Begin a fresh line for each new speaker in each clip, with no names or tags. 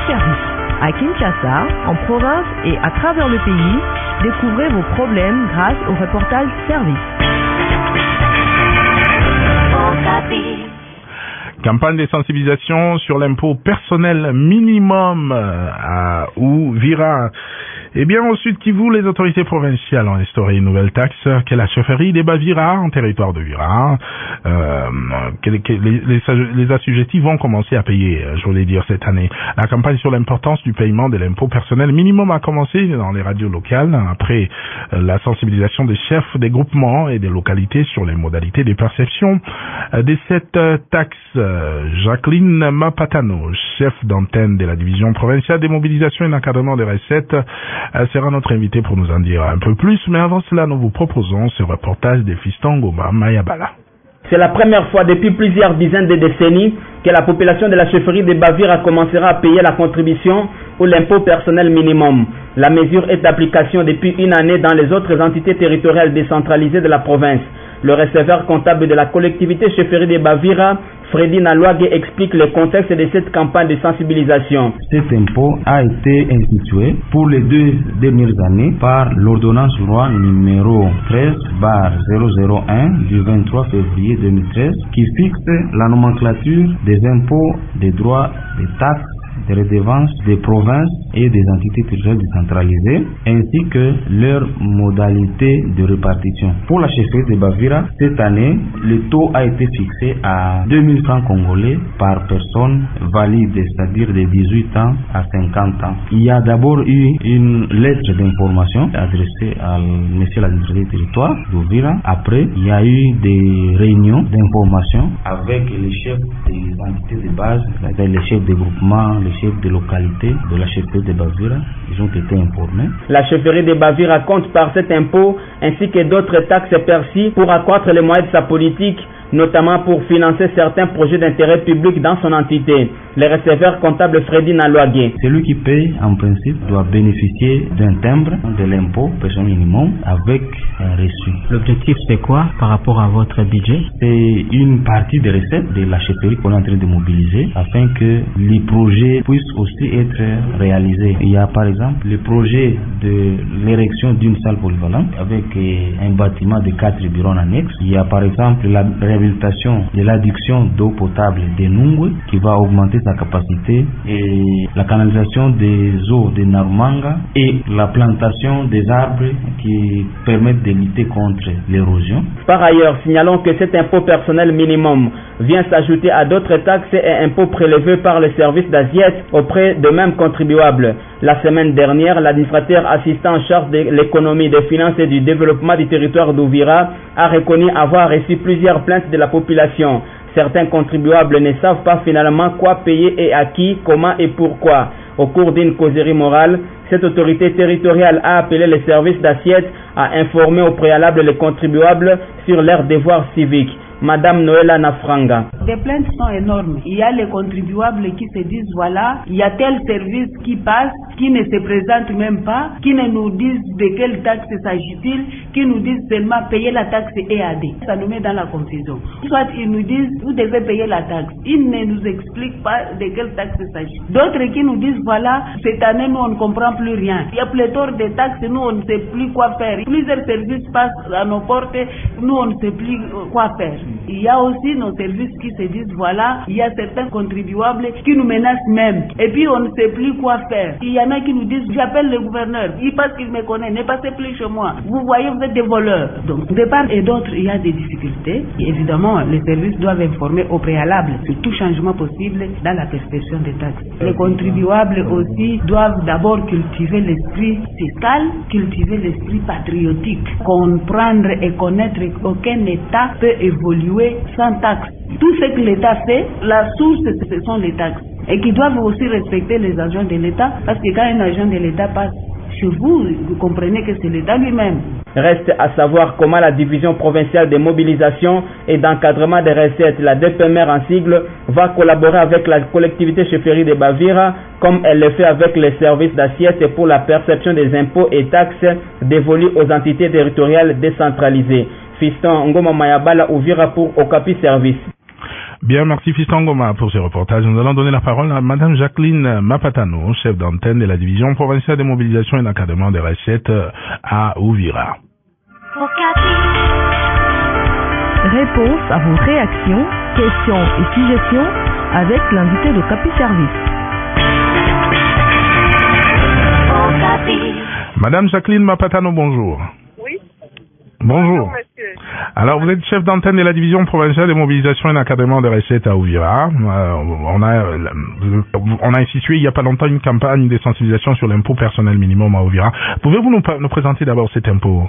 service. À Kinshasa, en province et à travers le pays, découvrez vos problèmes grâce au reportage service.
Campagne de sensibilisation sur l'impôt personnel minimum à Uvira. Eh bien, au Sud Kivu, les autorités provinciales ont instauré une nouvelle taxe qu'est la chefferie des Bavira en territoire de Vira. Les assujettis vont commencer à payer, je voulais dire, cette année. La campagne sur l'importance du paiement de l'impôt personnel minimum a commencé dans les radios locales après la sensibilisation des chefs des groupements et des localités sur les modalités de perception de cette taxe. Jacqueline Mapatano, chef d'antenne de la division provinciale des mobilisations et d'encadrement des recettes, sera notre invité pour nous en dire un peu plus, mais avant cela, nous vous proposons ce reportage des Fiston Ngoma Mayabala.
C'est la première fois depuis plusieurs dizaines de décennies que la population de la chefferie de Bavira commencera à payer la contribution ou l'impôt personnel minimum. La mesure est d'application depuis une année dans les autres entités territoriales décentralisées de la province. Le receveur comptable de la collectivité chefferie de Bavira, Freddy Nalwage, explique le contexte de cette campagne de sensibilisation.
Cet impôt a été institué pour les 2 dernières années par l'ordonnance loi numéro 13/001 du 23 février 2013 qui fixe la nomenclature des impôts, des droits, des taxes, des redevances des provinces et des entités territoriales décentralisées, ainsi que leurs modalités de répartition. Pour la chefferie de Bavira, cette année, le taux a été fixé à 2000 francs congolais par personne valide, c'est-à-dire de 18 ans à 50 ans. Il y a d'abord eu une lettre d'information adressée à monsieur l'administrateur du territoire d'Uvira. Après, il y a eu des réunions d'information avec les chefs des entités de base, les chefs des groupements, les chefs de localité de la chefferie de Bavira. Ils ont été informés.
La chefferie de Bavira compte par cet impôt ainsi que d'autres taxes perçues pour accroître les moyens de sa politique, notamment pour financer certains projets d'intérêt public dans son entité. Le receveur comptable Freddy Nalwage.
Celui qui paye, en principe, doit bénéficier d'un timbre de l'impôt personnel minimum avec un reçu.
L'objectif, c'est quoi par rapport à votre budget?
C'est une partie des recettes de la chefferie qu'on est en train de mobiliser afin que les projets puissent aussi être réalisés. Il y a par exemple le projet de l'érection d'une salle polyvalente avec un bâtiment de 4 bureaux annexes. Il y a par exemple la réhabilitation de l'adduction d'eau potable de Nungwe qui va augmenter sa capacité, et la canalisation des eaux de Narumanga et la plantation des arbres qui permettent de lutter contre l'érosion.
Par ailleurs, signalons que cet impôt personnel minimum vient s'ajouter à d'autres taxes et impôts prélevés par les services d'assiette auprès de mêmes contribuables. La semaine dernière, l'administrateur assistant en charge de l'économie, des finances et du développement du territoire d'Uvira a reconnu avoir reçu plusieurs plaintes de la population. Certains contribuables ne savent pas finalement quoi payer et à qui, comment et pourquoi. Au cours d'une causerie morale, cette autorité territoriale a appelé les services d'assiette à informer au préalable les contribuables sur leurs devoirs civiques. Madame Noëlla Nafranga.
Les plaintes sont énormes. Il y a les contribuables qui se disent voilà, il y a tel service qui passe, qui ne se présente même pas, qui ne nous disent de quelle taxe s'agit-il, qui nous disent seulement payer la taxe EAD. Ça nous met dans la confusion. Soit ils nous disent vous devez payer la taxe. Ils ne nous expliquent pas de quelle taxe s'agit. D'autres qui nous disent voilà, cette année nous on ne comprend plus rien. Il y a pléthore de taxes, nous on ne sait plus quoi faire. Plusieurs services passent à nos portes, nous on ne sait plus quoi faire. Il y a aussi nos services qui se disent voilà, il y a certains contribuables qui nous menacent même. Et puis on ne sait plus quoi faire. Il y en a qui nous disent j'appelle le gouverneur, il passe qu'il me connaît, ne passez plus chez moi. Vous voyez, vous êtes des voleurs. Donc de part et d'autre, il y a des difficultés. Et évidemment, les services doivent informer au préalable sur tout changement possible dans la perception des taxes. Les contribuables aussi doivent d'abord cultiver l'esprit fiscal, cultiver l'esprit patriotique, comprendre et connaître qu'aucun État peut évoluer sans taxes. Tout ce que l'État fait, la source, ce sont les taxes. Et qui doivent aussi respecter les agents de l'État, parce que quand un agent de l'État passe chez vous, vous comprenez que c'est l'État lui-même.
Reste à savoir comment la division provinciale de mobilisation et d'encadrement des recettes, la DPMR en sigle, va collaborer avec la collectivité chefferie de Bavira, comme elle le fait avec les services d'assiette pour la perception des impôts et taxes dévolus aux entités territoriales décentralisées. Fiston Ngoma Mayabala Uvira pour Okapi Service.
Bien, merci Fiston Ngoma pour ce reportage. Nous allons donner la parole à Madame Jacqueline Mapatano, chef d'antenne de la division provinciale de mobilisation et d'encadrement des recettes à Uvira.
Réponse à vos réactions, questions et suggestions avec l'invité de Capi Service.
Madame Jacqueline Mapatano, bonjour.
Oui.
Bonjour.
Monsieur.
Alors, vous êtes chef d'antenne de la division provinciale de mobilisation et d'encadrement des recettes à Uvira. On a institué il n'y a pas longtemps une campagne de sensibilisation sur l'impôt personnel minimum à Uvira. Pouvez-vous nous présenter d'abord cet impôt?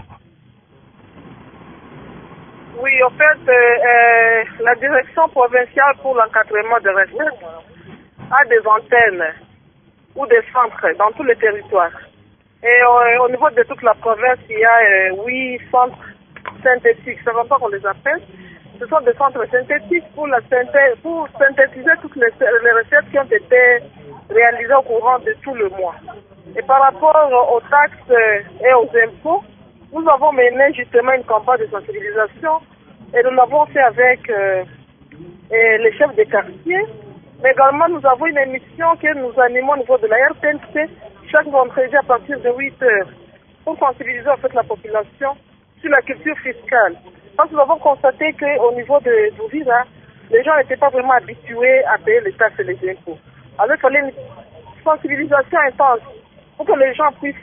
Oui, en fait, la direction provinciale pour l'encadrement des recettes a des antennes ou des centres dans tous les territoires. Et au niveau de toute la province, il y a 8 centres synthétiques. C'est comme ça qu'on les appelle. Ce sont des centres synthétiques pour synthétiser toutes les recettes qui ont été réalisées au courant de tout le mois. Et par rapport aux taxes et aux impôts, nous avons mené justement une campagne de sensibilisation et nous l'avons fait avec les chefs de quartier. Mais également, nous avons une émission que nous animons au niveau de la RTNC chaque vendredi à partir de 8 heures pour sensibiliser en fait la population sur la culture fiscale. Parce que nous avons constaté qu'au niveau de Uvira, les gens n'étaient pas vraiment habitués à payer les taxes et les impôts. Alors il fallait une sensibilisation intense pour que les gens puissent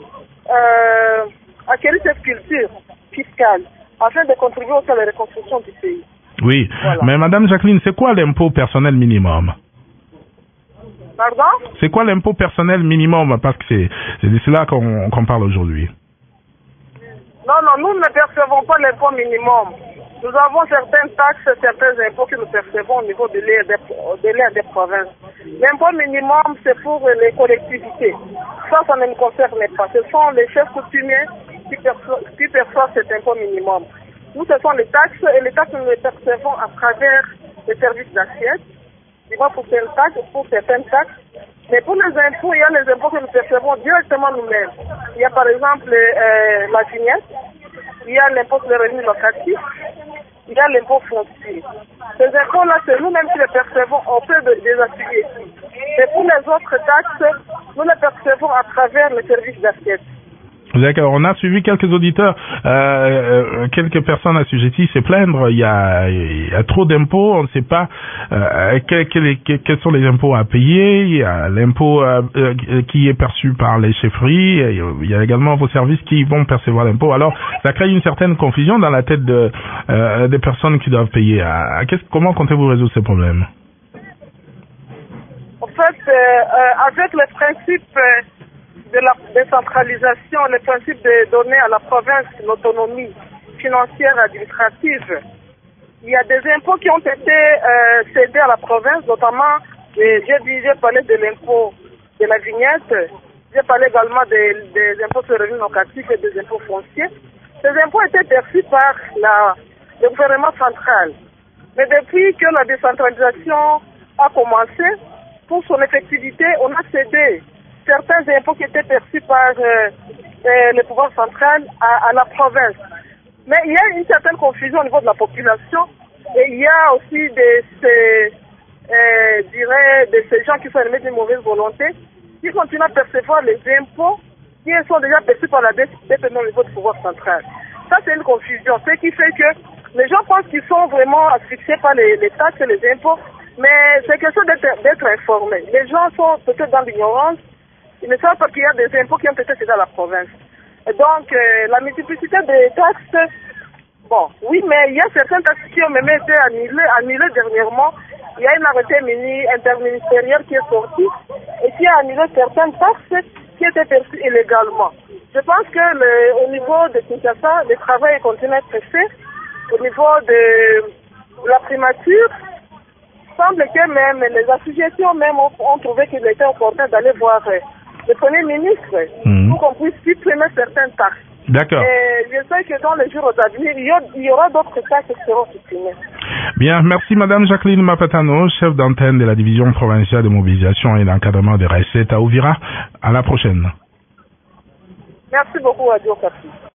acquérir cette culture fiscale afin de contribuer aussi à la reconstruction du pays.
Oui,
voilà.
Mais Madame Jacqueline, c'est quoi l'impôt personnel minimum?
Pardon?
C'est quoi l'impôt personnel minimum? Parce que c'est de cela qu'on parle aujourd'hui.
Non, nous ne percevons pas l'impôt minimum. Nous avons certaines taxes, certains impôts que nous percevons au niveau de l'aire des provinces. L'impôt minimum, c'est pour les collectivités. Ça ne nous concerne pas. Ce sont les chefs coutumiers qui perçoivent cet impôt minimum. Nous, ce sont les taxes, et les taxes, nous les percevons à travers les services d'assiette. Pour certaines taxes. Mais pour les impôts, il y a les impôts que nous percevons directement nous-mêmes. Il y a par exemple la vignette, il y a l'impôt sur les revenus locatifs, il y a l'impôt foncier. Ces impôts-là, c'est nous-mêmes qui les percevons auprès des assujettis. Et pour les autres taxes, nous les percevons à travers les services d'assiette.
D'accord, on a suivi quelques auditeurs, quelques personnes assujetties se plaindre, il y a trop d'impôts, on ne sait pas quels sont les impôts à payer, il y a l'impôt qui est perçu par les chefferies, il y a également vos services qui vont percevoir l'impôt. Alors, ça crée une certaine confusion dans la tête des personnes qui doivent payer. Comment comptez-vous résoudre ces problèmes?
En fait, avec le principe de la décentralisation, le principe de donner à la province l'autonomie financière et administrative, il y a des impôts qui ont été cédés à la province, notamment, j'ai parlé de l'impôt de la vignette, j'ai parlé également des impôts sur les revenus locatifs et des impôts fonciers. Ces impôts étaient perçus par le gouvernement central. Mais depuis que la décentralisation a commencé, pour son effectivité, on a cédé certains impôts qui étaient perçus par le pouvoir central à la province. Mais il y a une certaine confusion au niveau de la population et il y a aussi de ces gens qui sont animés d'une mauvaise volonté qui continuent à percevoir les impôts qui sont déjà perçus par la DPM au niveau du pouvoir central. Ça, c'est une confusion. Ce qui fait que les gens pensent qu'ils sont vraiment asphyxiés par les taxes et les impôts, mais c'est question d'être informés. Les gens sont peut-être dans l'ignorance. Ils ne savent pas qu'il y a des impôts qui ont été cédés à la province. Et donc, la multiplicité des taxes, bon, oui, mais il y a certaines taxes qui ont même été annulées dernièrement. Il y a une arrêté interministériel qui est sorti et qui a annulé certaines taxes qui étaient perçues illégalement. Je pense que au niveau de Kinshasa, le travail continue à être fait. Au niveau de la primature, il semble que même les associations même ont trouvé qu'il était opportun d'aller voir le Premier ministre pour qu'on puisse supprimer certaines taxes.
D'accord.
Et je sais que dans les jours à venir, il y aura d'autres taxes qui seront supprimées.
Bien, merci Madame Jacqueline Mapatano, chef d'antenne de la division provinciale de mobilisation et d'encadrement des recettes à Uvira. À la prochaine.
Merci beaucoup, Radio Capi.